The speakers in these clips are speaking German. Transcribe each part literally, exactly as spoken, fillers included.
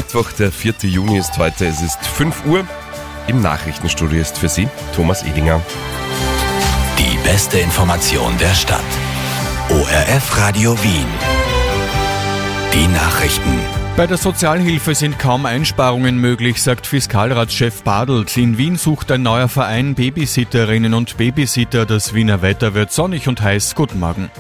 Mittwoch, der vierte Juni ist heute. Es ist fünf Uhr. Im Nachrichtenstudio ist für Sie Thomas Edinger. Die beste Information der Stadt. O R F Radio Wien. Die Nachrichten. Bei der Sozialhilfe sind kaum Einsparungen möglich, sagt Fiskalratschef Badelt. In Wien sucht ein neuer Verein Babysitterinnen und Babysitter. Das Wiener Wetter wird sonnig und heiß. Guten Morgen.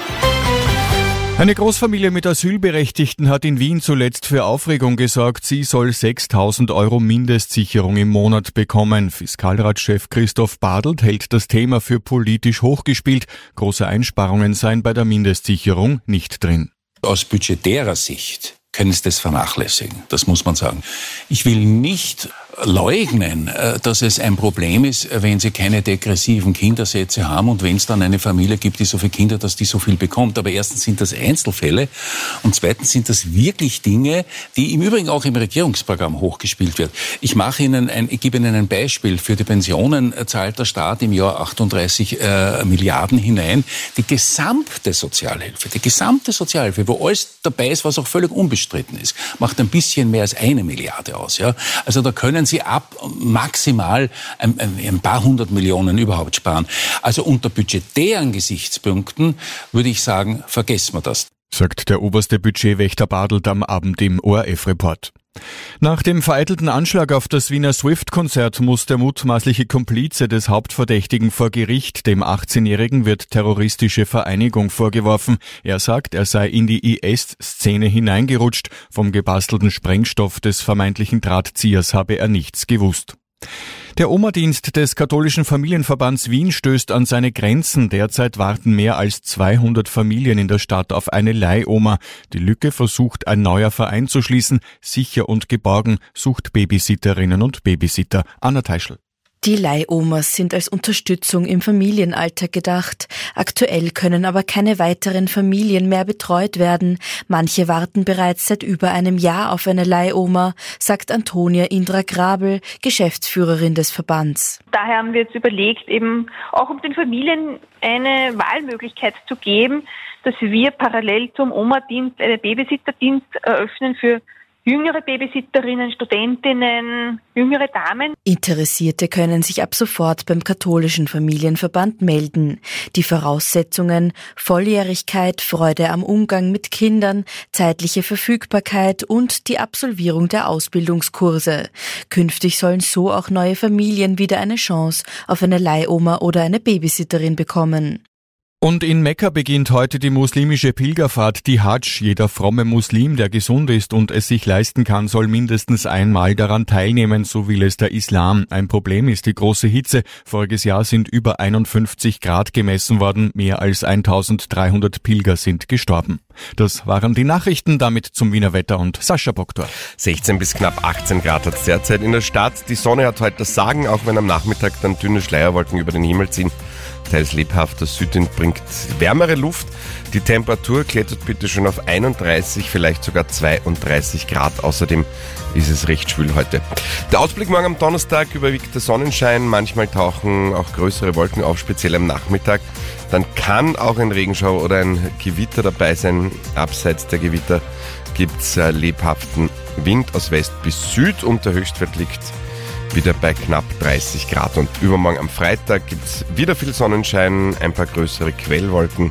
Eine Großfamilie mit Asylberechtigten hat in Wien zuletzt für Aufregung gesorgt. Sie soll sechstausend Euro Mindestsicherung im Monat bekommen. Fiskalratschef Christoph Badelt hält das Thema für politisch hochgespielt. Große Einsparungen seien bei der Mindestsicherung nicht drin. Aus budgetärer Sicht können Sie das vernachlässigen, das muss man sagen. Ich will nicht leugnen, dass es ein Problem ist, wenn Sie keine degressiven Kindersätze haben und wenn es dann eine Familie gibt, die so viele Kinder, dass die so viel bekommt. Aber erstens sind das Einzelfälle und zweitens sind das wirklich Dinge, die im Übrigen auch im Regierungsprogramm hochgespielt wird. Ich mache Ihnen ein, ich gebe Ihnen ein Beispiel. Für die Pensionen zahlt der Staat im Jahr achtunddreißig äh, Milliarden hinein. Die gesamte Sozialhilfe, die gesamte Sozialhilfe, wo alles dabei ist, was auch völlig unbestritten ist, macht ein bisschen mehr als eine Milliarde aus. Ja? Also da können Sie ab maximal ein, ein, ein paar hundert Millionen überhaupt sparen. Also unter budgetären Gesichtspunkten würde ich sagen, vergessen wir das. Sagt der oberste Budgetwächter Badelt am Abend im O R F-Report. Nach dem vereitelten Anschlag auf das Wiener Swift-Konzert muss der mutmaßliche Komplize des Hauptverdächtigen vor Gericht. Dem achtzehnjährigen wird terroristische Vereinigung vorgeworfen. Er sagt, er sei in die I S-Szene hineingerutscht. Vom gebastelten Sprengstoff des vermeintlichen Drahtziehers habe er nichts gewusst. Der Oma-Dienst des katholischen Familienverbands Wien stößt an seine Grenzen. Derzeit warten mehr als zweihundert Familien in der Stadt auf eine Leihoma. Die Lücke versucht ein neuer Verein zu schließen. Sicher und geborgen sucht Babysitterinnen und Babysitter. Anna Teischl. Die Leihomas sind als Unterstützung im Familienalltag gedacht. Aktuell können aber keine weiteren Familien mehr betreut werden. Manche warten bereits seit über einem Jahr auf eine Leihoma, sagt Antonia Indra Grabel, Geschäftsführerin des Verbands. Daher haben wir jetzt überlegt, eben auch um den Familien eine Wahlmöglichkeit zu geben, dass wir parallel zum Oma-Dienst einen Babysitterdienst eröffnen für jüngere Babysitterinnen, Studentinnen, jüngere Damen. Interessierte können sich ab sofort beim katholischen Familienverband melden. Die Voraussetzungen: Volljährigkeit, Freude am Umgang mit Kindern, zeitliche Verfügbarkeit und die Absolvierung der Ausbildungskurse. Künftig sollen so auch neue Familien wieder eine Chance auf eine Leihoma oder eine Babysitterin bekommen. Und in Mekka beginnt heute die muslimische Pilgerfahrt, die Hadsch. Jeder fromme Muslim, der gesund ist und es sich leisten kann, soll mindestens einmal daran teilnehmen, so will es der Islam. Ein Problem ist die große Hitze. Voriges Jahr sind über einundfünfzig Grad gemessen worden. Mehr als eintausenddreihundert Pilger sind gestorben. Das waren die Nachrichten, damit zum Wiener Wetter und Sascha Boktor. sechzehn bis knapp achtzehn Grad hat es derzeit in der Stadt. Die Sonne hat heute das Sagen, auch wenn am Nachmittag dann dünne Schleierwolken über den Himmel ziehen. Teils lebhafter Südwind bringt wärmere Luft. Die Temperatur klettert bitte schon auf einunddreißig, vielleicht sogar zweiunddreißig Grad. Außerdem ist es recht schwül heute. Der Ausblick morgen am Donnerstag überwiegt der Sonnenschein. Manchmal tauchen auch größere Wolken auf, speziell am Nachmittag. Dann kann auch ein Regenschauer oder ein Gewitter dabei sein. Abseits der Gewitter gibt es äh, lebhaften Wind aus West bis Süd und der Höchstwert liegt wieder bei knapp dreißig Grad. Und übermorgen am Freitag gibt es wieder viel Sonnenschein, ein paar größere Quellwolken.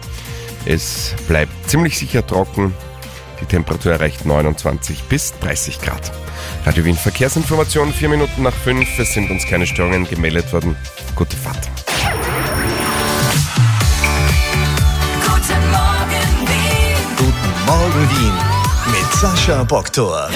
Es bleibt ziemlich sicher trocken. Die Temperatur erreicht neunundzwanzig bis dreißig Grad. Radio Wien Verkehrsinformation, vier Minuten nach fünf. Es sind uns keine Störungen gemeldet worden. Gute Fahrt. Guten Morgen Wien. Guten Morgen Wien. Mit Sascha Boktor.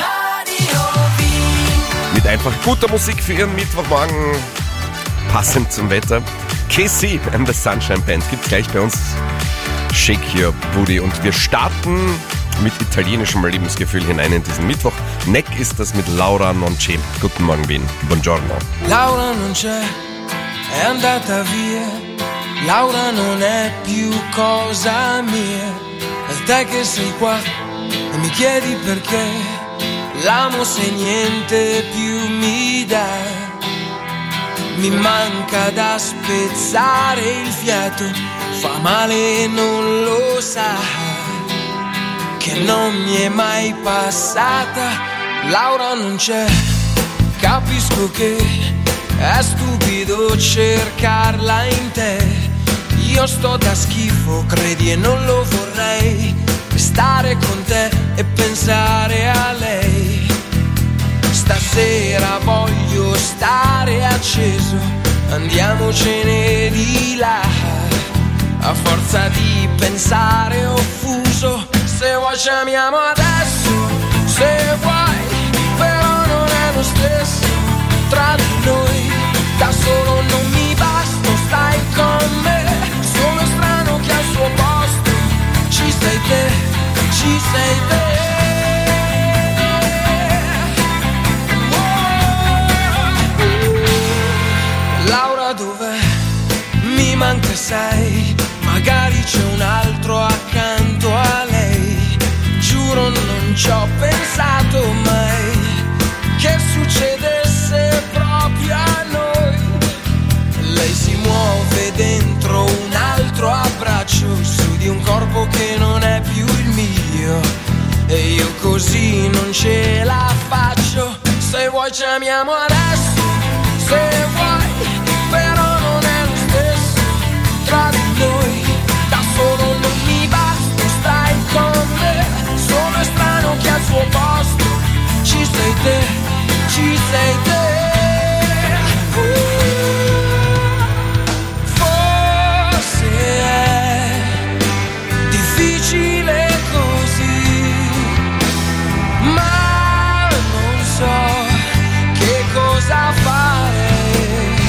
Mit einfach guter Musik für Ihren Mittwochmorgen, passend zum Wetter. K C and the Sunshine Band gibt's gleich bei uns. Shake Your Booty. Und wir starten mit italienischem Lebensgefühl hinein in diesen Mittwoch. Neck ist das mit Laura non c'è. Guten Morgen Wien. Buongiorno. Laura non c'è, è andata via. Laura non è più cosa mia. È te che sei qua e mi chiedi perché. L'amo se niente più mi dà. Mi manca da spezzare il fiato. Fa male e non lo sa. Che non mi è mai passata Laura non c'è, capisco che è stupido cercarla in te. Io sto da schifo, credi, e non lo vorrei. Stare con te e pensare a lei. Stasera voglio stare acceso, andiamocene di là. A forza di pensare offuso, se vuoi ci amiamo adesso, se vuoi, però non è lo stesso tra di noi. Da solo non mi basta, stai con me. Sono strano che al suo posto ci sei te, ci sei te. Laura dov'è? Mi manca sei, magari c'è un altro accanto a lei. Giuro non ci ho pensato mai che succedesse proprio a noi. Lei si muove dentro un altro abbraccio, su di un corpo che non è più il mio, e io così non ce la faccio. Se vuoi ci amiamo adesso, se vuoi, però non è lo stesso tra di noi. Da solo non mi basta, stai con me. Sono strano che al suo posto ci sei te, ci sei te. uh, Forse è difficile così, ma non so che cosa fare.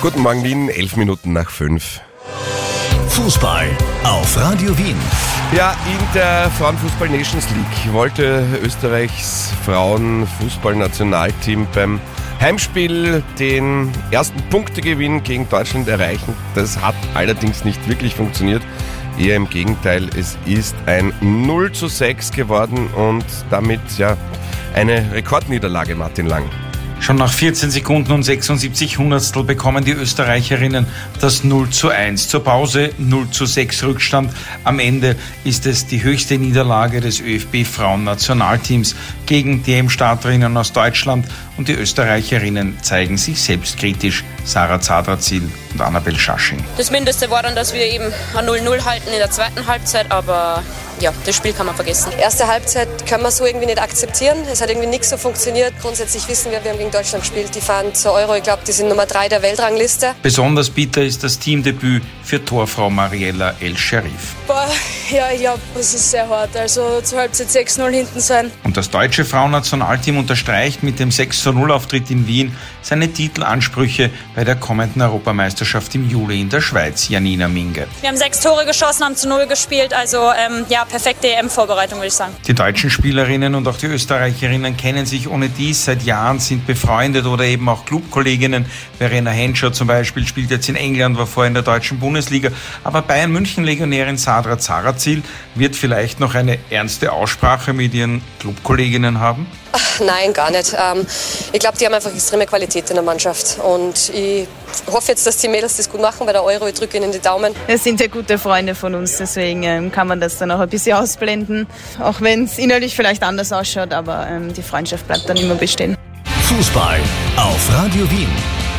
Guten Morgen Wien, elf Minuten nach fünf. Fußball auf Radio Wien. Ja, in der Frauenfußball Nations League wollte Österreichs Frauenfußballnationalteam beim Heimspiel den ersten Punktegewinn gegen Deutschland erreichen. Das hat allerdings nicht wirklich funktioniert. Eher im Gegenteil, es ist ein null zu sechs geworden und damit ja eine Rekordniederlage, Martin Lang. Schon nach vierzehn Sekunden und sechsundsiebzig Hundertstel bekommen die Österreicherinnen das null zu eins. Zur Pause null zu sechs Rückstand. Am Ende ist es die höchste Niederlage des ÖFB-Frauennationalteams gegen die E M-Starterinnen aus Deutschland. Und die Österreicherinnen zeigen sich selbstkritisch. Sarah Zadrazil und Annabel Schasching. Das Mindeste war dann, dass wir eben ein null null halten in der zweiten Halbzeit, aber ja, das Spiel kann man vergessen. Erste Halbzeit kann man so irgendwie nicht akzeptieren. Es hat irgendwie nichts so funktioniert. Grundsätzlich wissen wir, wir haben gegen Deutschland gespielt. Die fahren zur Euro. Ich glaube, die sind Nummer drei der Weltrangliste. Besonders bitter ist das Teamdebüt für Torfrau Mariella El-Sharif. Boah, ja, ja, es ist sehr hart. Also zur Halbzeit sechs null hinten sein. Und das deutsche Frauennationalteam unterstreicht mit dem sechs zu null Auftritt in Wien seine Titelansprüche bei der kommenden Europameisterschaft im Juli in der Schweiz. Janina Minge. Wir haben sechs Tore geschossen, haben zu null gespielt. Also ähm, ja, perfekte E M-Vorbereitung, würde ich sagen. Die deutschen Spielerinnen und auch die Österreicherinnen kennen sich ohne dies seit Jahren, sind befreundet oder eben auch Clubkolleginnen. Verena Henscher zum Beispiel spielt jetzt in England, war vorher in der deutschen Bundesliga. Aber Bayern München-Legionärin Sadra Zarazil wird vielleicht noch eine ernste Aussprache mit ihren Clubkolleginnen haben? Ach, nein, gar nicht. Ähm, ich glaube, die haben einfach extreme Qualität in der Mannschaft. Und ich hoffe jetzt, dass die Mädels das gut machen bei der Euro. Ich drücke ihnen die Daumen. Es sind ja gute Freunde von uns, deswegen ähm, kann man das dann auch ein bisschen ausblenden. Auch wenn es innerlich vielleicht anders ausschaut, aber ähm, die Freundschaft bleibt dann immer bestehen. Fußball auf Radio Wien.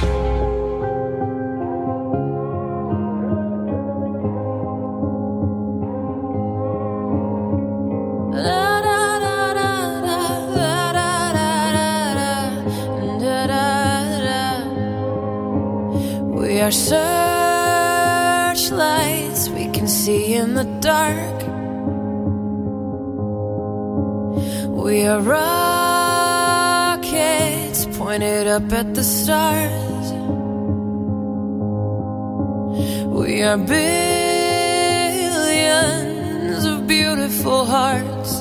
We are searchlights we can see in the dark. We are rockets pointed up at the stars. We are billions of beautiful hearts.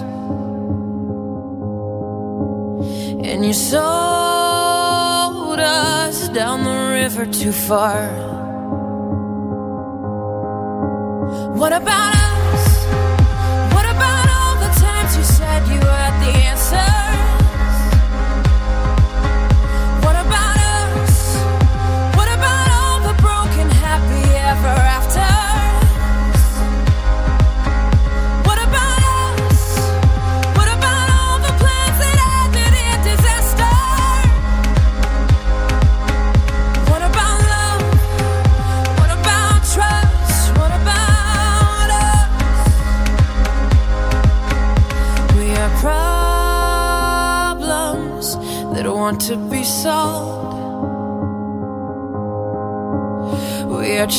And you sold us down the river too far. What about us? What about all the times you said you had the answers? What about us? What about all the broken happy ever afters? What about us? What about all the plans that ended in disaster? What about love? What about trust? What about us? We are problems that want to be solved. We are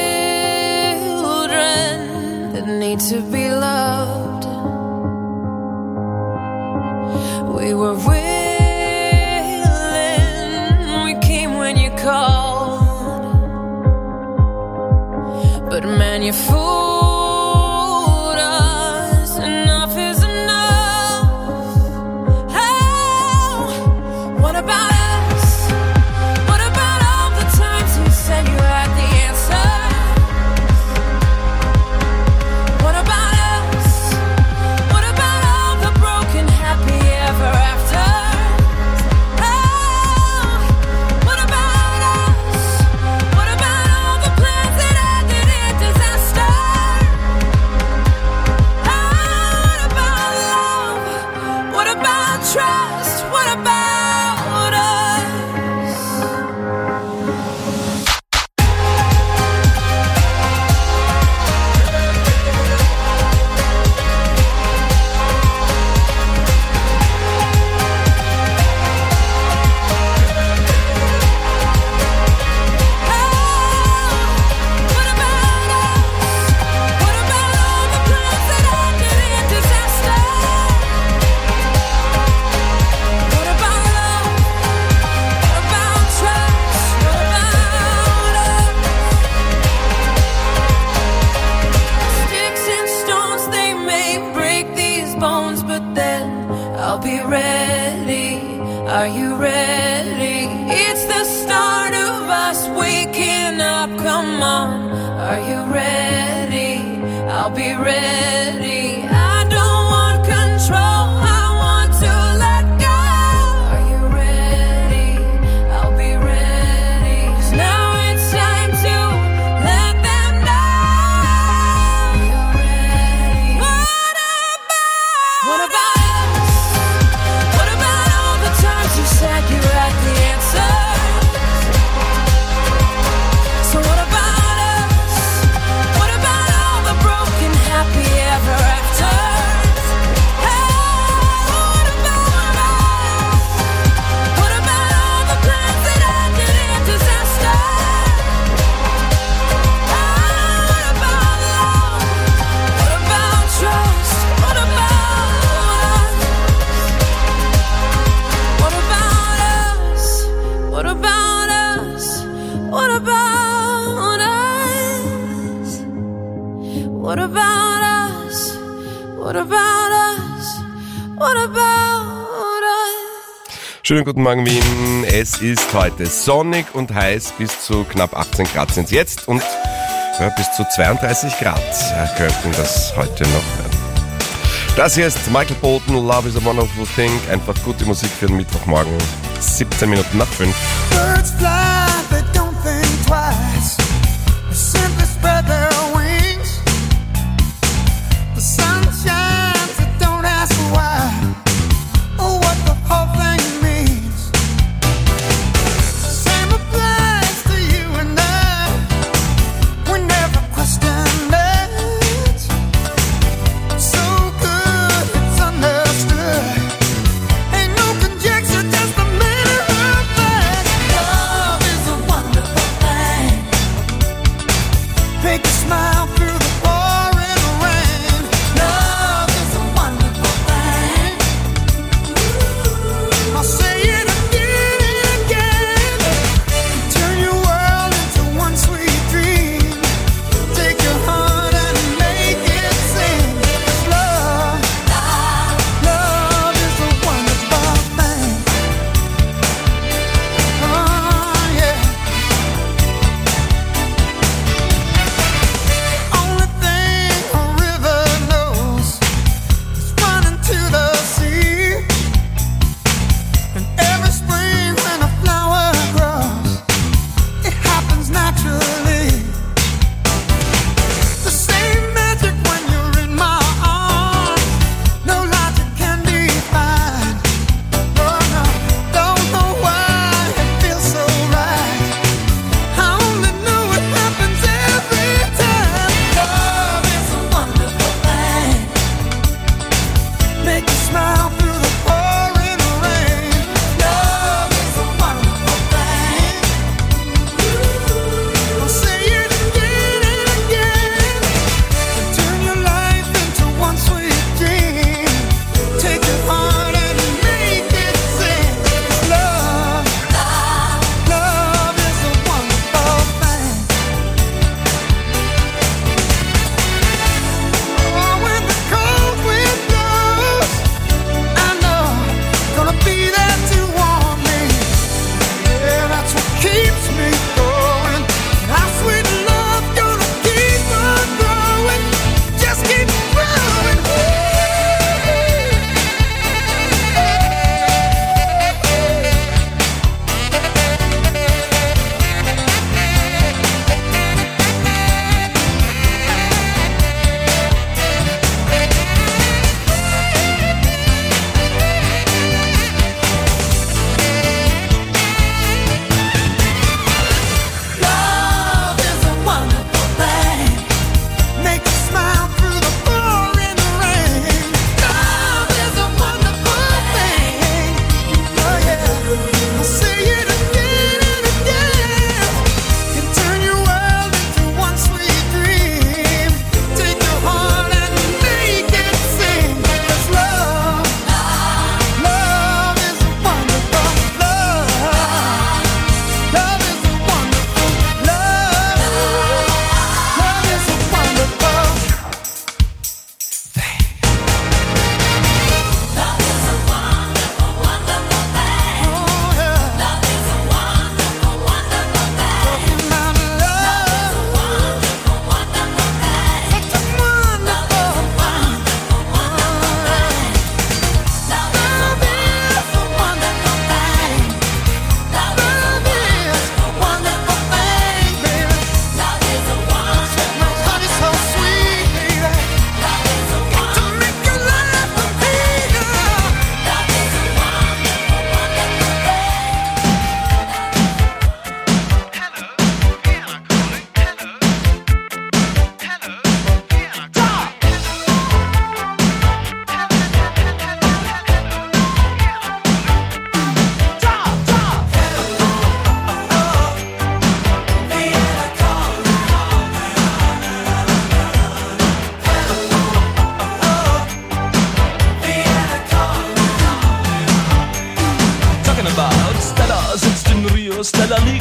children that need to be loved. We were willing, we came when you called. But man, you fooled us. Enough is enough. Oh, what about us? What about all the times you said you had the answer? What about us? What about all the broken happy ever afters? Oh, what about us? What about all the plans that ended in disaster? come on, are you ready? I'll be ready. I don't want control, I want to let go. Are you ready? I'll be ready. 'Cause now it's time to let them know you're ready. What about? What about us? What about all the times you said you had the answer? So what about us? What about all the broken happy ever after? Hey, what about us? What about all the plans that ended in disaster? Oh, what about love? What about trust? What about us? What about us? What about us? What about us? What about us? What about us? What about us? Schönen guten Morgen Wien. Es ist heute sonnig und heiß, bis zu knapp achtzehn Grad sind es jetzt und ja, bis zu zweiunddreißig Grad ja, könnten das heute noch werden. Das hier ist Michael Bolton, Love is a Wonderful Thing. Einfach gute Musik für den Mittwochmorgen, siebzehn Minuten nach fünf. Birds fly, they don't think twice. They simply spread their wings. The sun shines, they don't ask why. Or what the whole thing means. Same applies to you and I. We never questioned it. So good, it's understood. Ain't no conjecture, just a matter of fact. Love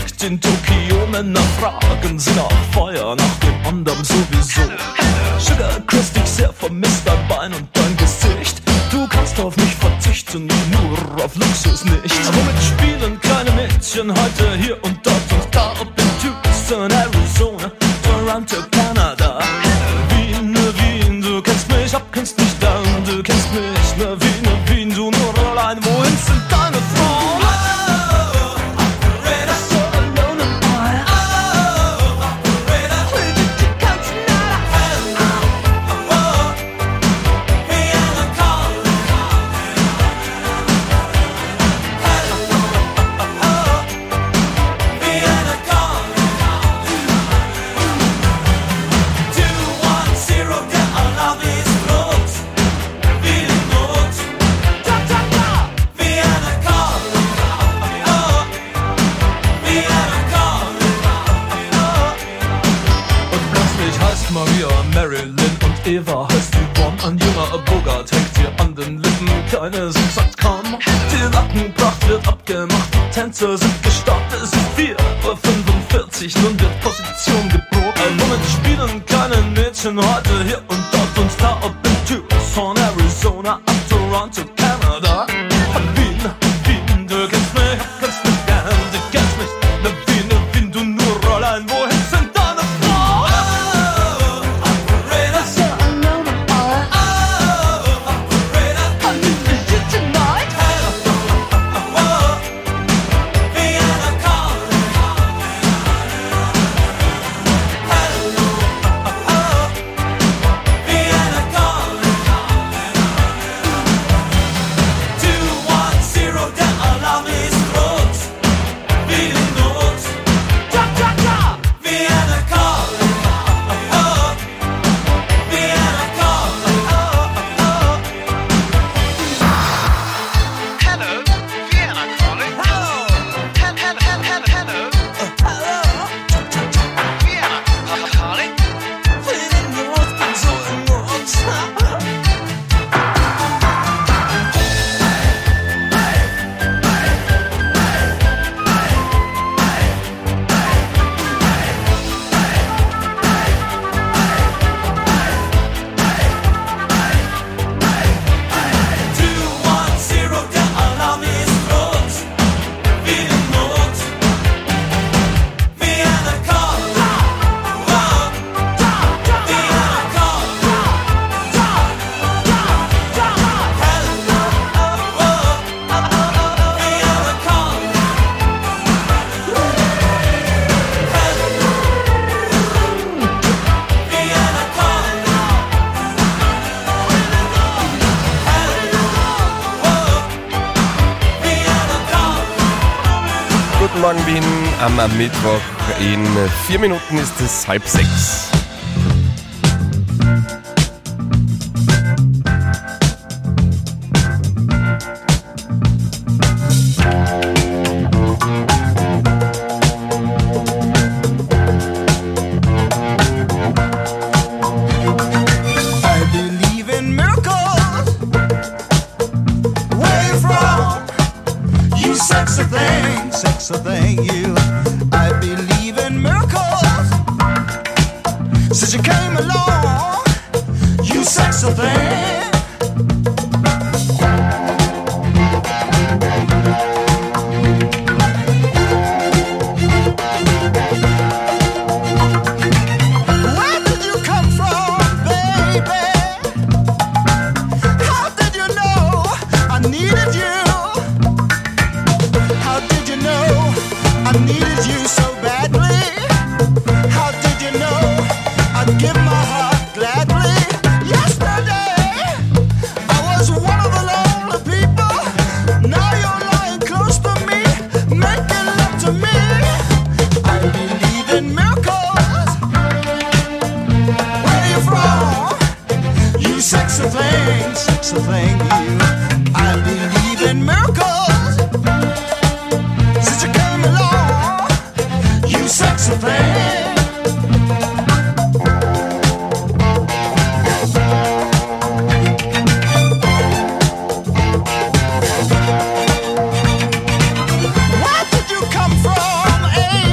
Licht in Tokio. Männer fragen sie nach Feuer, nach dem anderen sowieso. Sugar, küss dich sehr, vermisst dein Bein und dein Gesicht. Du kannst auf mich verzichten, nur auf Luxus nicht. Womit spielen kleine Mädchen heute hier und dort und da? Ob in Tucson, Arizona, Toronto, Kanada. Wien, ne Wien, du kennst mich, ab kennst mich dann. Du kennst mich, ne Wien, ne Wien, du nur allein. Wohin sind deine Frauen? Eva heißt Yvonne, ein junger Bogart hängt hier an den Lippen. Keine sind sagt komm, die Lackenpracht wird abgemacht, die Tänzer sind gestartet. Es ist vier Uhr fünfundvierzig, nun wird Position geprobt. Womit spielen kleine Mädchen heute hier und dort und da? Ob in Tucson, Arizona, ab Toronto, Kanada. Wien, Wien, du kennst mich, kennst mich gern, du kennst mich. Ne Wien, ne Wien, du nur allein, wohin sind deine Frauen? Morgen Wien am Mittwoch. In vier Minuten ist es halb sechs. So thank you. I believe in miracles. Since you came along, you sexy thing. Where did you come from, baby? How did you know I needed you? I needed you so badly. How did you know I'd give my heart gladly? Yesterday I was one of the lonely people. Now you're lying close to me, making love to me. I believe in miracles. Where are you from? You sexy thing, sexy thing, you. I believe in miracles. Sexy thing. Where did you come from, eh?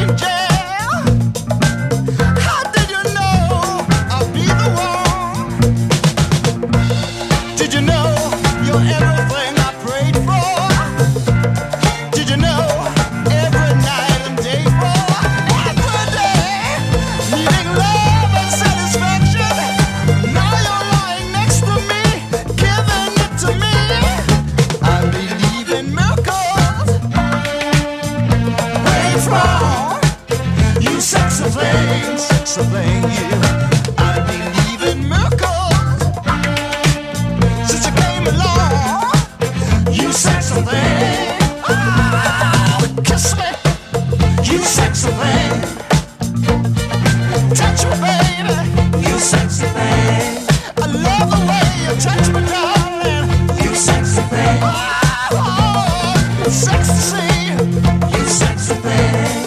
thing, sexy thing, yeah. I believe in miracles. Since you came along, you sexy thing. Oh, kiss me, you sexy thing. Touch me, baby, you sexy thing. I love the way you touch me, darling. You sexy thing. Oh, oh, sexy, you sexy thing.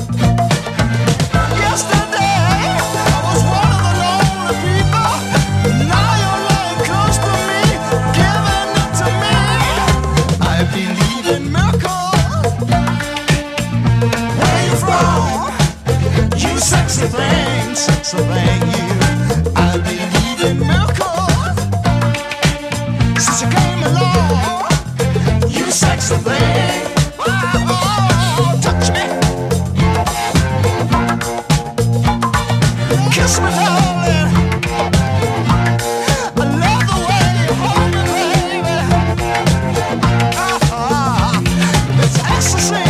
Yesterday I was one of the lonely people. Now you're lying close to me, giving it to me. I believe in miracles. Where you from? You sexy thing, sexy thing, you. I believe in miracles. Since you came along, you sexy thing. Oh, oh, touch me, kiss me, darling. I love the way you hold me, baby. Ah, it's ecstasy.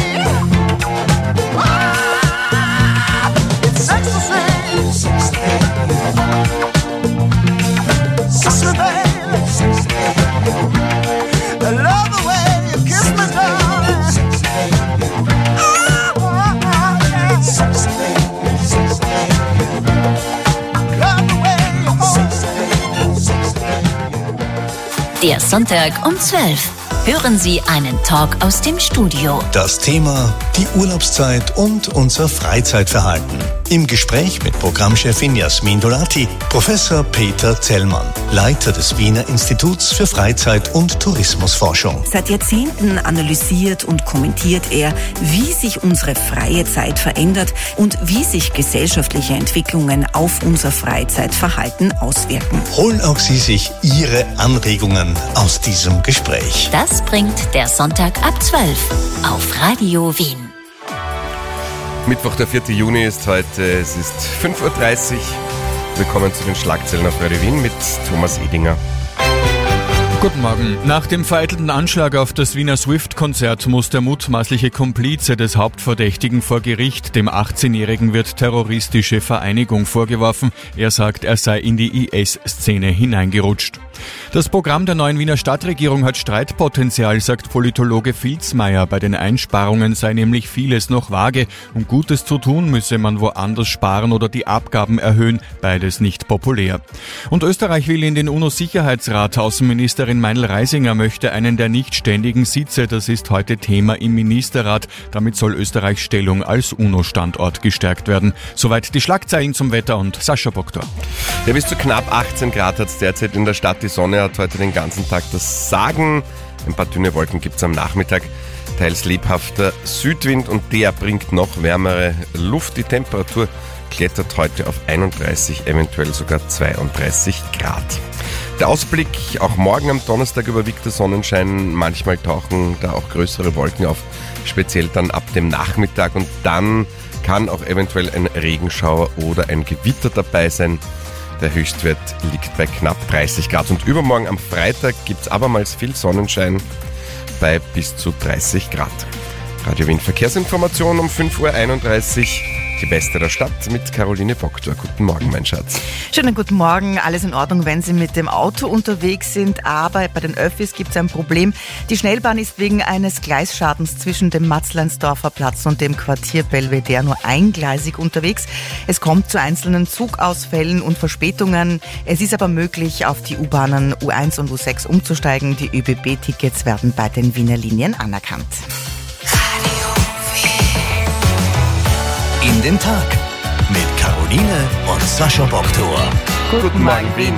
Ah, it's ecstasy. Kiss me, baby. I love the way you kiss me, darling. Ah, ah, yeah. Love the way you hold me. Der Sonntag um zwölf. Hören Sie einen Talk aus dem Studio. Das Thema die Urlaubszeit und unser Freizeitverhalten. Im Gespräch mit Programmchefin Jasmin Dolati, Professor Peter Zellmann, Leiter des Wiener Instituts für Freizeit- und Tourismusforschung. Seit Jahrzehnten analysiert und kommentiert er, wie sich unsere freie Zeit verändert und wie sich gesellschaftliche Entwicklungen auf unser Freizeitverhalten auswirken. Holen auch Sie sich Ihre Anregungen aus diesem Gespräch. Das bringt der Sonntag ab zwölf auf Radio Wien. Mittwoch, der vierten Juni ist heute, es ist fünf Uhr dreißig. Willkommen zu den Schlagzeilen auf Radio Wien mit Thomas Edinger. Guten Morgen. Nach dem vereitelten Anschlag auf das Wiener Swift-Konzert muss der mutmaßliche Komplize des Hauptverdächtigen vor Gericht. Dem achtzehnjährigen wird terroristische Vereinigung vorgeworfen. Er sagt, er sei in die I S-Szene hineingerutscht. Das Programm der neuen Wiener Stadtregierung hat Streitpotenzial, sagt Politologe Filzmeier. Bei den Einsparungen sei nämlich vieles noch vage. Um Gutes zu tun, müsse man woanders sparen oder die Abgaben erhöhen. Beides nicht populär. Und Österreich will in den UNO-Sicherheitsrat. Außenministerin Meinl-Reisinger möchte einen der nicht ständigen Sitze. Das ist heute Thema im Ministerrat. Damit soll Österreichs Stellung als UNO-Standort gestärkt werden. Soweit die Schlagzeilen zum Wetter und Sascha Boktor. Ja, bis zu knapp achtzehn Grad hat es derzeit in der Stadt. Die Sonne hat heute den ganzen Tag das Sagen. Ein paar dünne Wolken gibt es am Nachmittag. Teils lebhafter Südwind und der bringt noch wärmere Luft. Die Temperatur klettert heute auf einunddreißig, eventuell sogar zweiunddreißig Grad. Der Ausblick, auch morgen am Donnerstag überwiegt der Sonnenschein. Manchmal tauchen da auch größere Wolken auf, speziell dann ab dem Nachmittag. Und dann kann auch eventuell ein Regenschauer oder ein Gewitter dabei sein. Der Höchstwert liegt bei knapp dreißig Grad. Und übermorgen am Freitag gibt es abermals viel Sonnenschein bei bis zu dreißig Grad. Radio Wien Verkehrsinformation um fünf Uhr einunddreißig. Die Beste der Stadt mit Caroline Boktor. Guten Morgen, mein Schatz. Schönen guten Morgen. Alles in Ordnung, wenn Sie mit dem Auto unterwegs sind. Aber bei den Öffis gibt es ein Problem. Die Schnellbahn ist wegen eines Gleisschadens zwischen dem Matzleinsdorfer Platz und dem Quartier Belvedere nur eingleisig unterwegs. Es kommt zu einzelnen Zugausfällen und Verspätungen. Es ist aber möglich, auf die U-Bahnen U eins und U sechs umzusteigen. Die Ö B B-Tickets werden bei den Wiener Linien anerkannt. In den Tag mit Caroline und Sascha Boktor. Guten, Guten Morgen, Wien.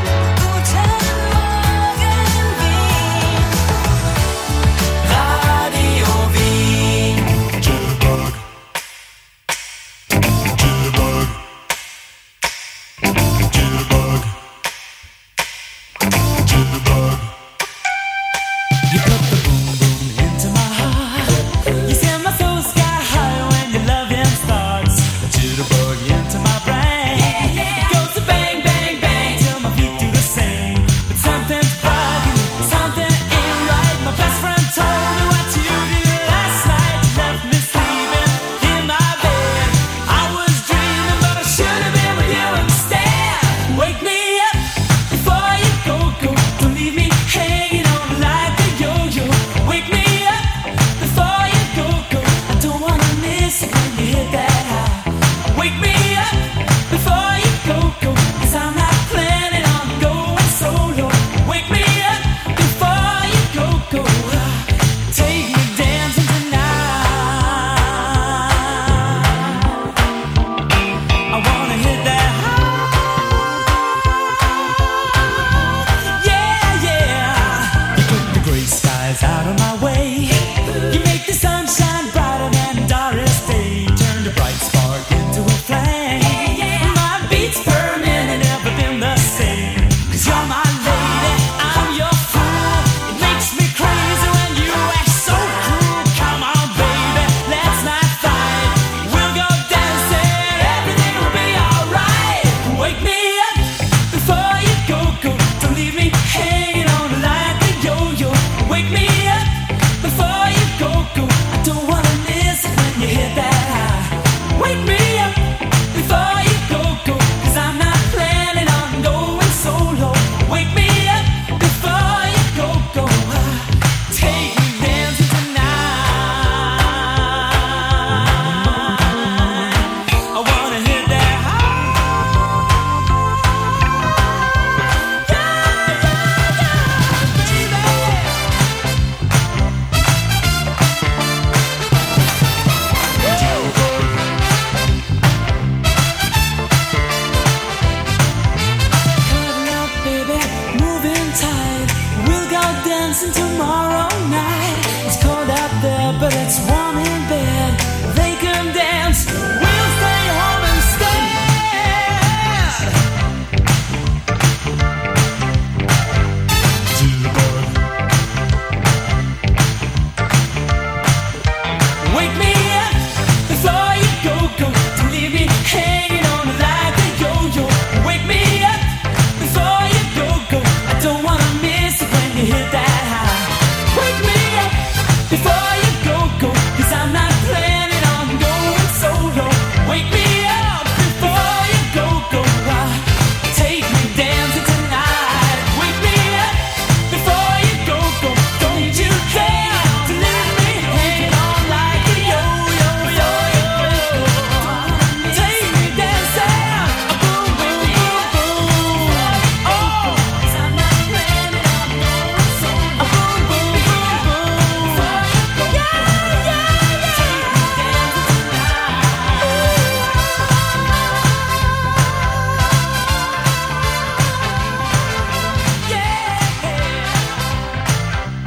Radio Wien. Jitterbug. Jitterbug. Jitterbug. Jitterbug. You put the boom boom into my heart. You send my soul sky high when your loving starts. A jitterbug into my brain. Goes to bang bang bang till my feet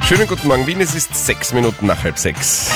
Schönen guten Morgen, Wien. Es ist sechs Minuten nach halb sechs.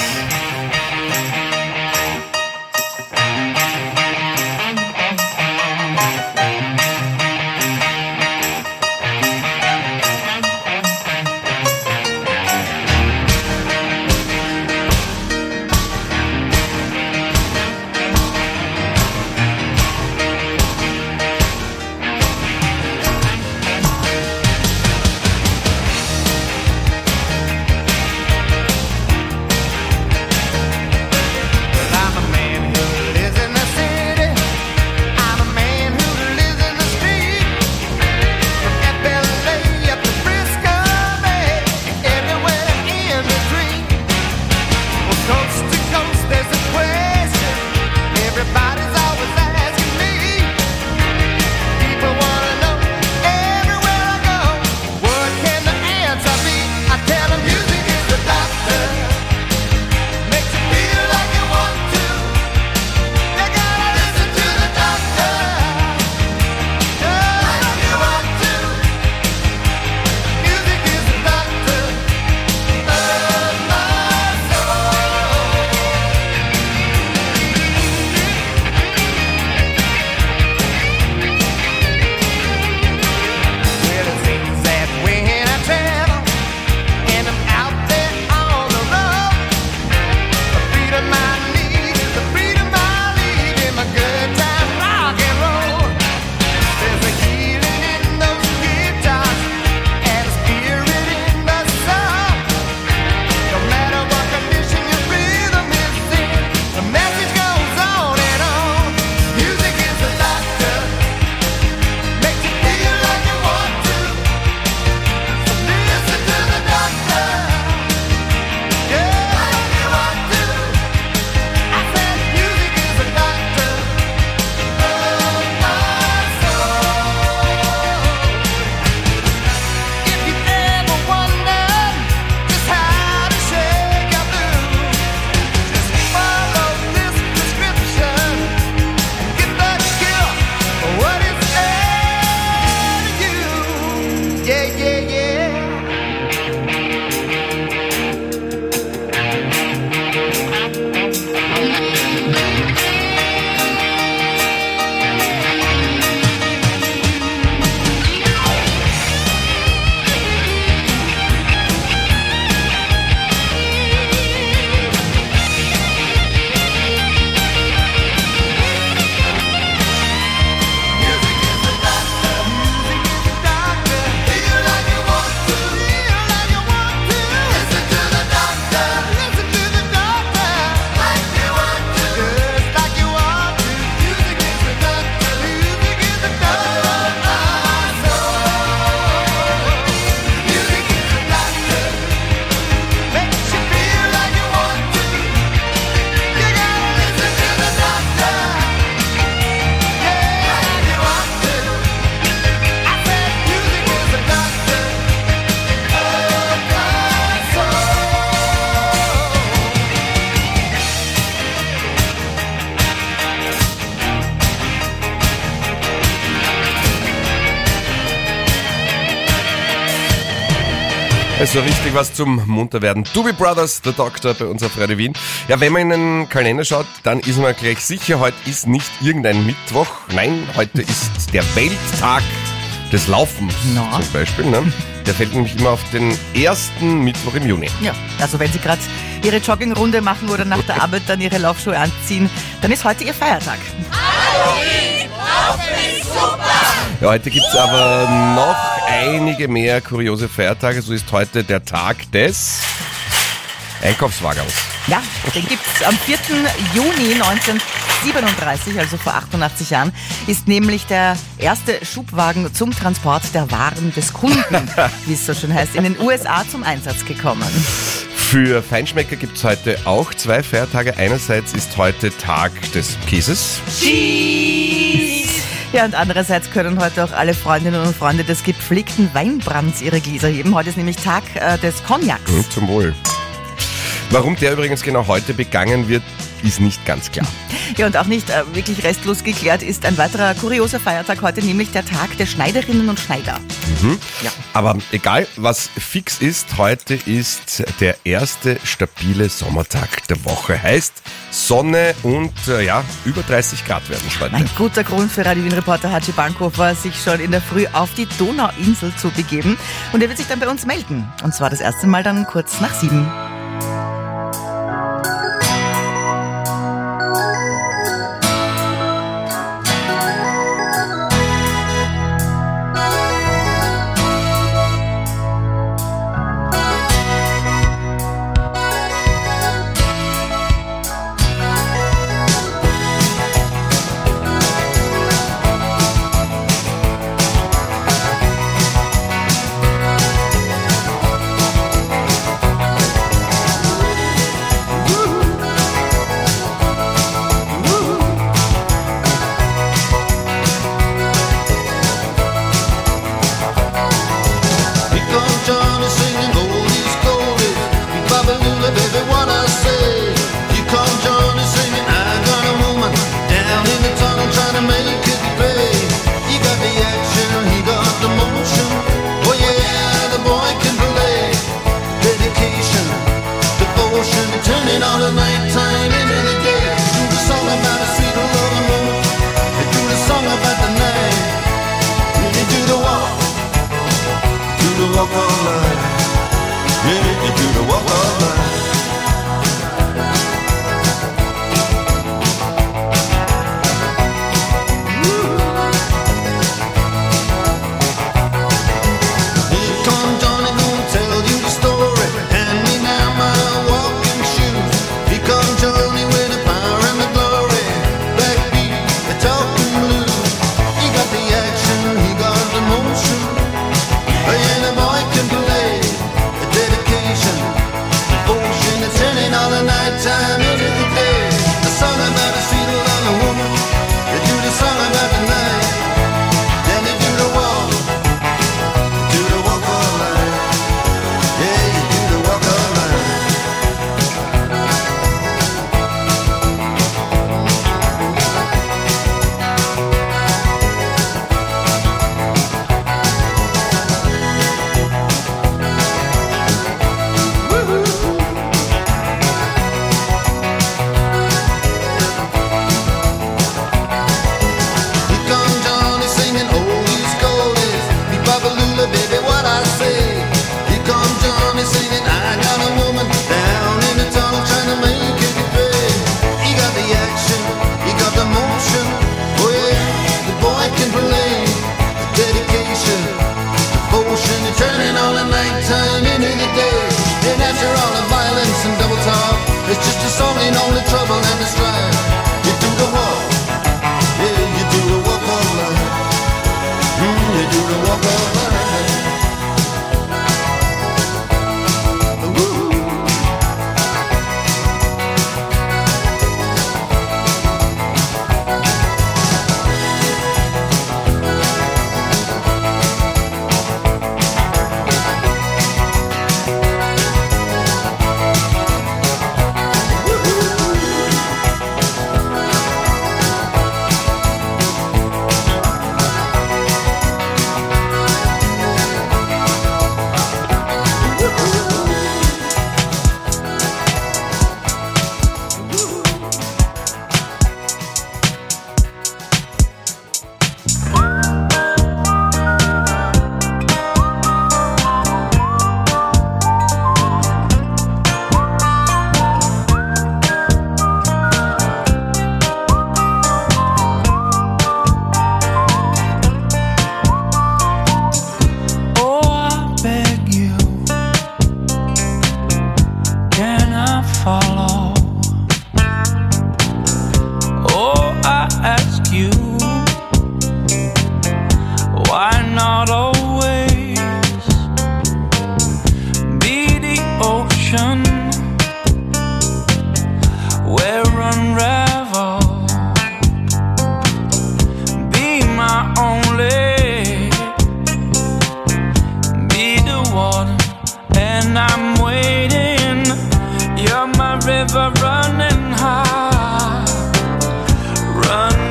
Also richtig was zum Munterwerden. Doobie Brothers, der Doktor bei uns auf Radio Wien. Ja, wenn man in den Kalender schaut, dann ist man gleich sicher, heute ist nicht irgendein Mittwoch. Nein, heute ist der Welttag des Laufens no. zum Beispiel. Ne? Der fällt nämlich immer auf den ersten Mittwoch im Juni. Ja, also wenn Sie gerade Ihre Joggingrunde machen oder nach der Arbeit dann Ihre Laufschuhe anziehen, dann ist heute Ihr Feiertag. Halloween, Laufen ist super! Ja, heute gibt's aber noch einige mehr kuriose Feiertage. So ist heute der Tag des Einkaufswagens. Ja, den gibt's am vierten Juni neunzehnhundertsiebenunddreißig, also vor achtundachtzig Jahren, ist nämlich der erste Schubwagen zum Transport der Waren des Kunden, wie es so schön heißt, in den U S A zum Einsatz gekommen. Für Feinschmecker gibt's heute auch zwei Feiertage. Einerseits ist heute Tag des Käses. Cheese! Ja, und andererseits können heute auch alle Freundinnen und Freunde des gepflegten Weinbrands ihre Gläser heben. Heute ist nämlich Tag äh, des Cognacs. Mhm, zum Wohl. Warum der übrigens genau heute begangen wird, ist nicht ganz klar. Ja, und auch nicht äh, wirklich restlos geklärt ist ein weiterer kurioser Feiertag heute, nämlich der Tag der Schneiderinnen und Schneider. Mhm. Ja. Aber egal, was fix ist, heute ist der erste stabile Sommertag der Woche. Heißt Sonne und äh, ja, über dreißig Grad werden es heute. Ein guter Grund für Radio Wien-Reporter Hatschi Bankhofer, sich schon in der Früh auf die Donauinsel zu begeben. Und er wird sich dann bei uns melden. Und zwar das erste Mal dann kurz nach sieben.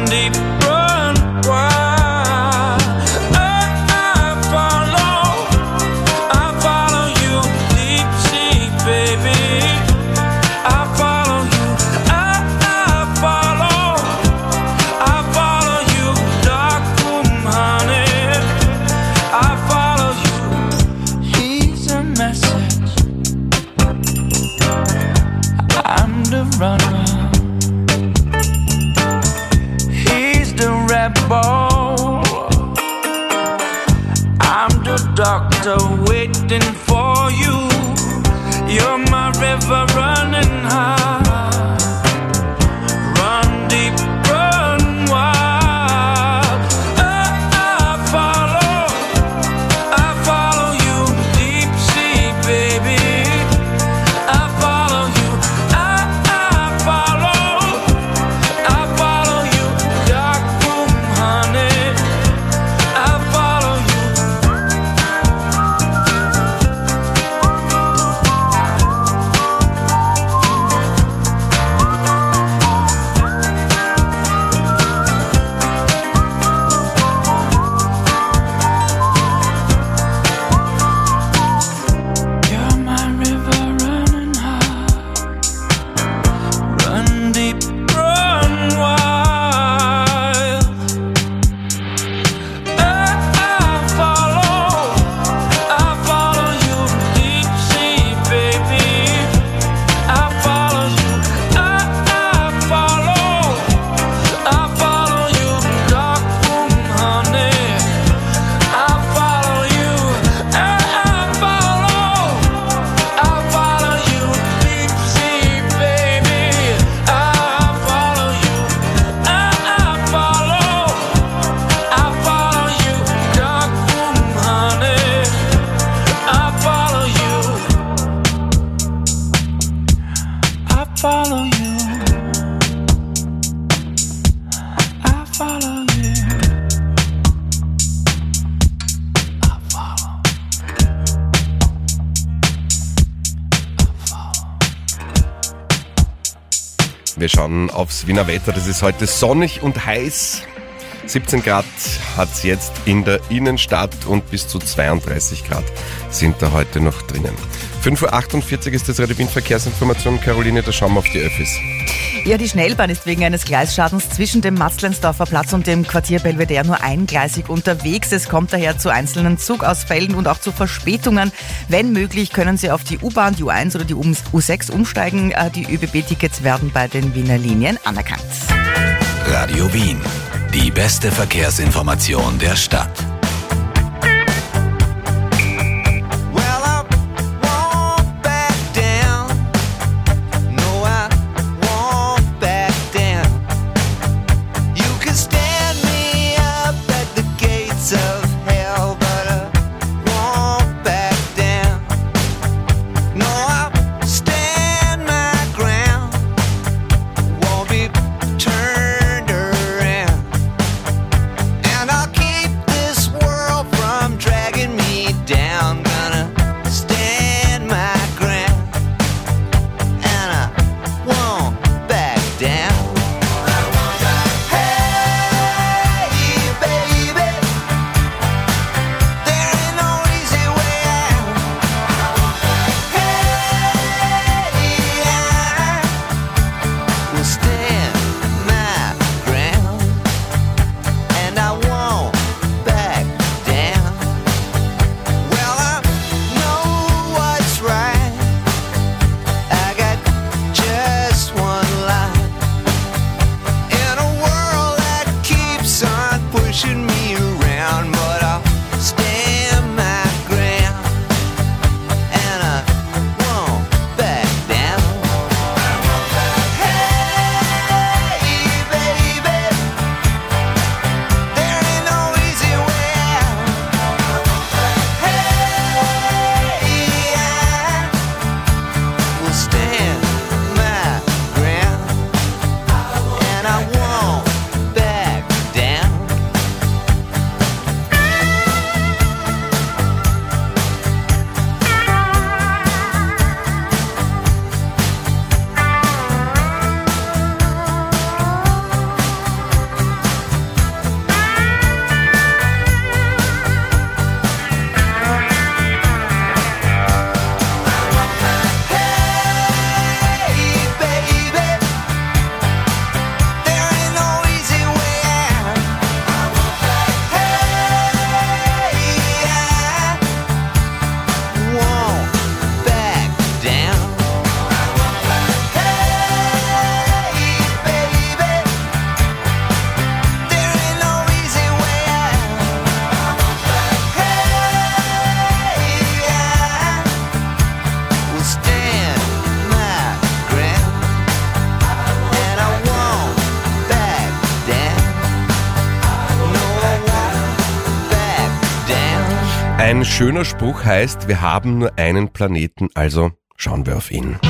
deep, run wild. I, I follow, I follow you deep sea, baby. I follow you, I, I follow, I follow you, dark room, honey. I follow you. He's a message. I'm the runner. He's the rebel. I'm the doctor waiting for you. You're my river running high. Run deep, run wild. I, I follow, I follow you, deep sea, baby. I follow you, I, I follow, I follow you, dark room, honey. I follow you. You're my river running high. Run deep, run wild. I, I follow, I follow you, deep sea, baby. I follow you, I, I follow, I follow you, dark room, honey. I follow you, I, I follow, I follow you, deep sea, baby. I follow you, I, I follow, I follow you, dark room, honey. I follow you, I follow you, I follow you. Wir schauen aufs Wiener Wetter. Das ist heute sonnig und heiß. siebzehn Grad hat es jetzt in der Innenstadt und bis zu zweiunddreißig Grad sind da heute noch drinnen. fünf Uhr achtundvierzig ist das Radio Wien Verkehrsinformation. Caroline, da schauen wir auf die Öffis. Ja, die Schnellbahn ist wegen eines Gleisschadens zwischen dem Matzleinsdorfer Platz und dem Quartier Belvedere nur eingleisig unterwegs. Es kommt daher zu einzelnen Zugausfällen und auch zu Verspätungen. Wenn möglich, können Sie auf die U-Bahn, die U eins oder die U sechs umsteigen. Die ÖBB-Tickets werden bei den Wiener Linien anerkannt. Radio Wien. Die beste Verkehrsinformation der Stadt. Well, I won't back down. No, I won't back down. You can stand me up at the gates of hell, but I won't back down. No, I'll stand my ground. Won't be turned around. And I'll keep this world from dragging me down. Gonna stand my ground. And I won't back down. Hey, baby, there ain't no easy way out. Hey, I will stand my ground. And I won't back down. Well, I know what's right. I got just one life. In a world that keeps on pushing me around, but I'll stand my ground. And I won't back down. Hey, baby, there ain't no easy way out. Hey, I will stand my ground. And I won't back down. Ein schöner Spruch heißt, wir haben nur einen Planeten, also schauen wir auf ihn.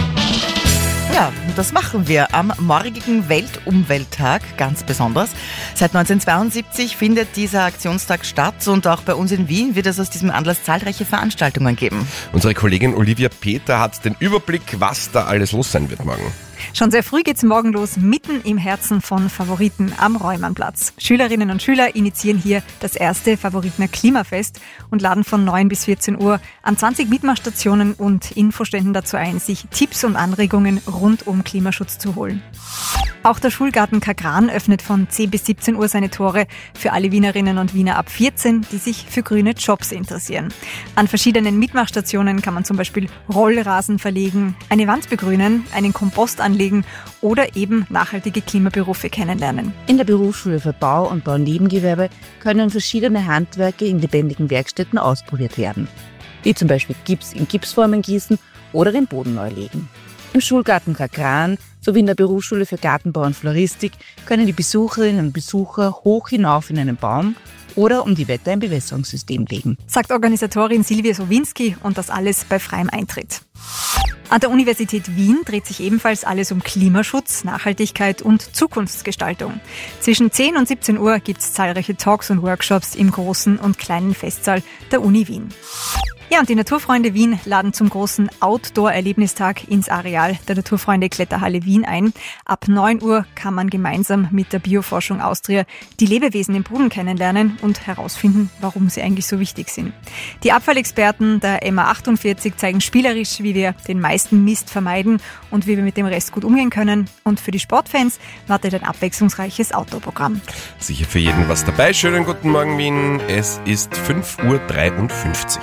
Ja, das machen wir am morgigen Weltumwelttag ganz besonders. Seit neunzehnhundertzweiundsiebzig findet dieser Aktionstag statt und auch bei uns in Wien wird es aus diesem Anlass zahlreiche Veranstaltungen geben. Unsere Kollegin Olivia Peter hat den Überblick, was da alles los sein wird morgen. Schon sehr früh geht's morgen los, mitten im Herzen von Favoriten am Reumannplatz. Schülerinnen und Schüler initiieren hier das erste Favoritener Klimafest und laden von neun bis vierzehn Uhr an zwanzig Mitmachstationen und Infoständen dazu ein, sich Tipps und Anregungen rund um Klimaschutz zu holen. Auch der Schulgarten Kagran öffnet von zehn bis siebzehn Uhr seine Tore für alle Wienerinnen und Wiener ab vierzehn, die sich für grüne Jobs interessieren. An verschiedenen Mitmachstationen kann man zum Beispiel Rollrasen verlegen, eine Wand begrünen, einen Kompost anlegen oder eben nachhaltige Klimaberufe kennenlernen. In der Berufsschule für Bau und Baunebengewerbe können verschiedene Handwerke in lebendigen Werkstätten ausprobiert werden, wie zum Beispiel Gips in Gipsformen gießen oder den Boden neu legen. Im Schulgarten Kagran sowie in der Berufsschule für Gartenbau und Floristik können die Besucherinnen und Besucher hoch hinauf in einen Baum oder um die Wette ein Bewässerungssystem legen, sagt Organisatorin Silvia Sowinski, und das alles bei freiem Eintritt. An der Universität Wien dreht sich ebenfalls alles um Klimaschutz, Nachhaltigkeit und Zukunftsgestaltung. Zwischen zehn und siebzehn Uhr gibt es zahlreiche Talks und Workshops im großen und kleinen Festsaal der Uni Wien. Ja, und die Naturfreunde Wien laden zum großen Outdoor-Erlebnistag ins Areal der Naturfreunde Kletterhalle Wien ein. Ab neun Uhr kann man gemeinsam mit der Bioforschung Austria die Lebewesen im Boden kennenlernen und herausfinden, warum sie eigentlich so wichtig sind. Die Abfallexperten der M A achtundvierzig zeigen spielerisch, wie wir den meisten Mist vermeiden und wie wir mit dem Rest gut umgehen können. Und für die Sportfans wartet ein abwechslungsreiches Outdoor-Programm. Sicher für jeden was dabei. Schönen guten Morgen, Wien. Es ist fünf Uhr dreiundfünfzig.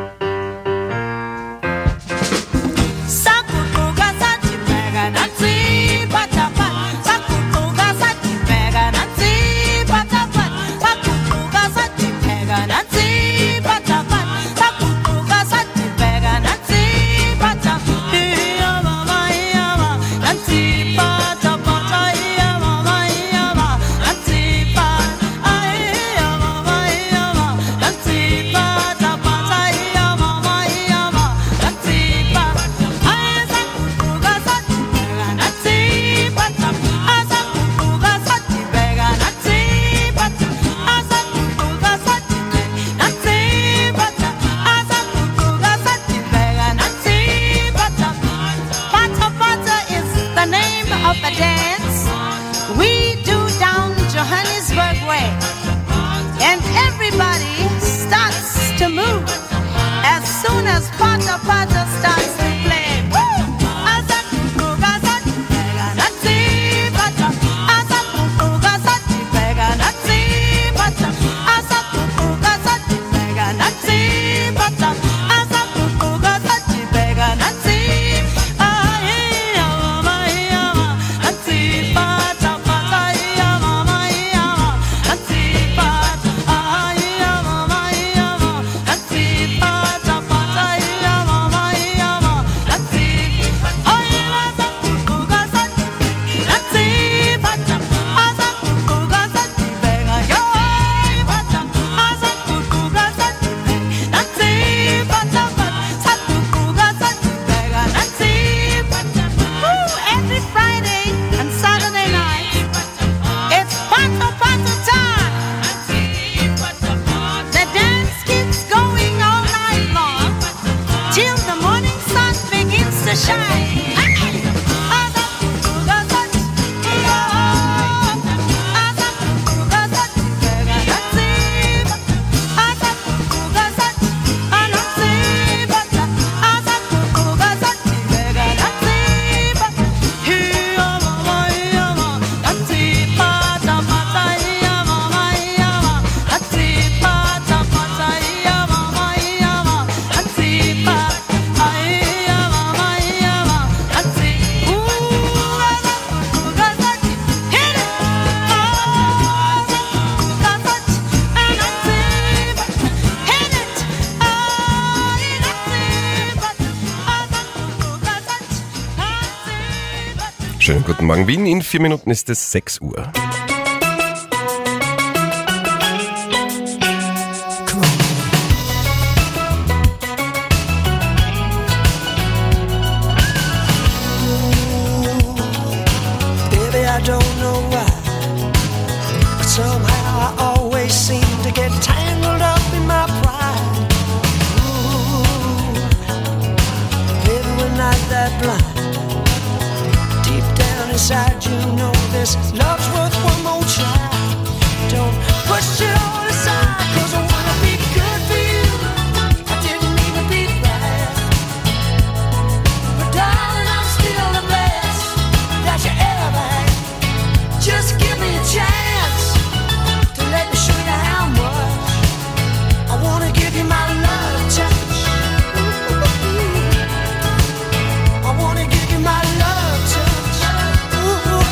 Schönen guten Morgen, Wien. In vier Minuten ist es sechs Uhr. seem to get tangled up in my pride. Ooh, baby, we're not that blind. Deep down inside you know this love's worth one more try. Don't push it all aside, 'cause I wanna be good for you. I didn't mean to be bad, but darling, I'm still the best that you ever had. Just give me a chance to let me show you how much I wanna give you my love touch. I wanna give you my love touch. Ooh.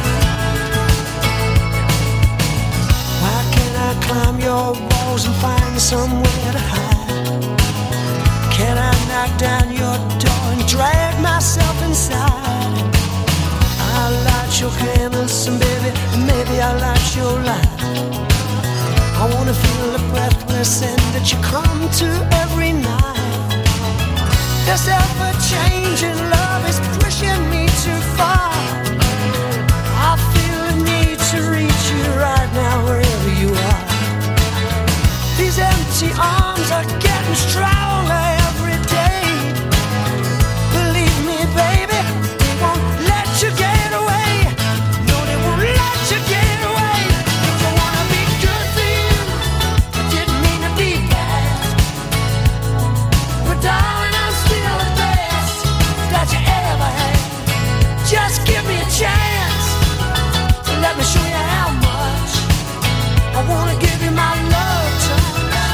Why can't I climb your walls and find somewhere to hide? Can I knock down your door and drag myself inside? I'll light your candles and baby, maybe I'll light your light. I wanna feel the breathless end that you come to every night. This ever-changing love is pushing me too far. I feel the need to reach you right now, wherever you are. These empty arms are getting stronger every day. Believe me, baby, they won't let you get away. No, they won't let you get away. 'Cause I wanna be good for you. I didn't mean to be bad, but darling, I'm still the best that you ever had. Just give me a chance to let me show you how much I wanna give you my love touch.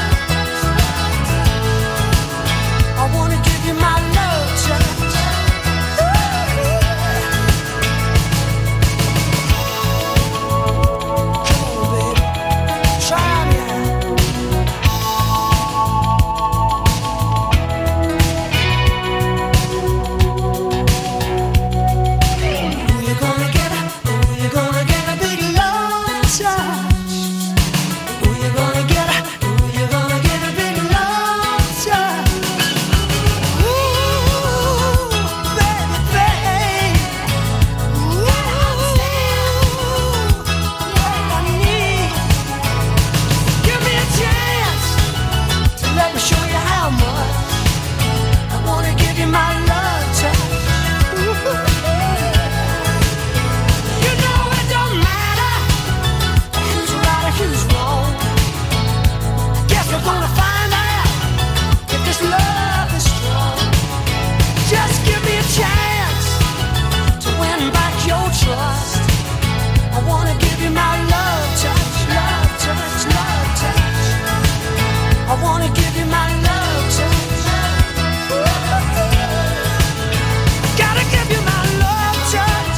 I wanna give you my love touch. Come on, baby, try me out. Ooh, you're gonna get a, ooh, you're gonna get a big love touch. Ooh, you're gonna get a, ooh, you're gonna get a big love touch. Ooh, baby, baby. Ooh, what I need. Give me a chance to let me show you how much I wanna give you my love touch. Ooh, you know it don't matter who's right or who's wrong. Guess we're gonna find out if this love is strong. Just give me a chance to win back your trust. I wanna give you my love touch, love touch, love touch. I wanna give you my love touch. Gotta give you my love touch.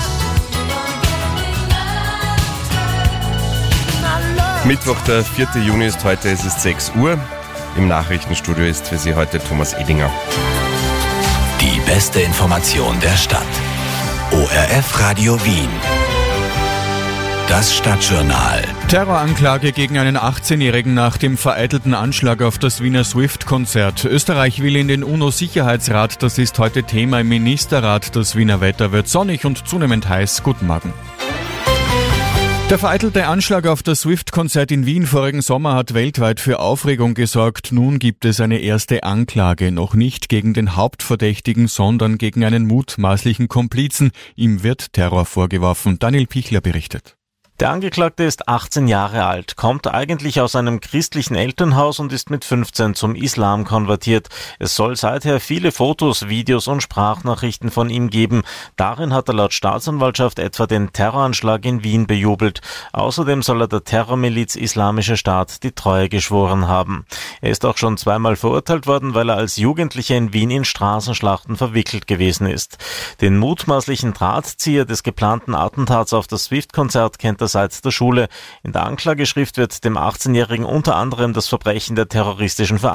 My love. Mittwoch, der vierte Juni ist heute, es ist sechs Uhr. Im Nachrichtenstudio ist für Sie heute Thomas Edinger. Die beste Information der Stadt. O R F Radio Wien. Das Stadtjournal. Terroranklage gegen einen achtzehnjährigen nach dem vereitelten Anschlag auf das Wiener Swift-Konzert. Österreich will in den UNO-Sicherheitsrat. Das ist heute Thema im Ministerrat. Das Wiener Wetter wird sonnig und zunehmend heiß. Guten Morgen. Der vereitelte Anschlag auf das Swift-Konzert in Wien vorigen Sommer hat weltweit für Aufregung gesorgt. Nun gibt es eine erste Anklage, noch nicht gegen den Hauptverdächtigen, sondern gegen einen mutmaßlichen Komplizen. Ihm wird Terror vorgeworfen. Daniel Pichler berichtet. Der Angeklagte ist achtzehn Jahre alt, kommt eigentlich aus einem christlichen Elternhaus und ist mit fünfzehn zum Islam konvertiert. Es soll seither viele Fotos, Videos und Sprachnachrichten von ihm geben. Darin hat er laut Staatsanwaltschaft etwa den Terroranschlag in Wien bejubelt. Außerdem soll er der Terrormiliz Islamischer Staat die Treue geschworen haben. Er ist auch schon zweimal verurteilt worden, weil er als Jugendlicher in Wien in Straßenschlachten verwickelt gewesen ist. Den mutmaßlichen Drahtzieher des geplanten Attentats auf das Swift-Konzert kennt er seit der Schule. In der Anklageschrift wird dem achtzehnjährigen unter anderem das Verbrechen der terroristischen Vereinigung